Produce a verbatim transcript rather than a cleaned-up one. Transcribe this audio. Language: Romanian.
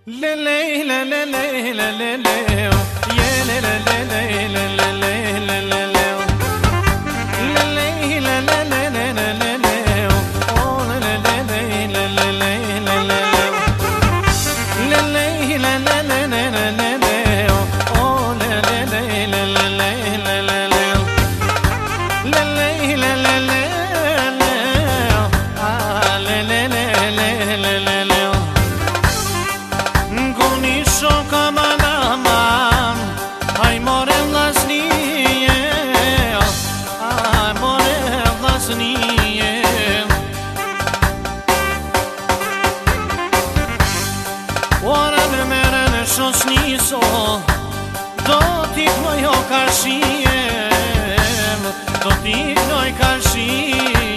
Le le le le le le le le yeah le le le le le le le le le le le le le le le le le le oh le le le le le le le le le le le le le le le le le oh le le le le le le le le le le le le le ah le le le le le le le Shoka manama, ai more vlasnie, ai more vlasnie. Ora me mere në shosniso, do t'i knoj o kashiem, do t'i knoj kashiem.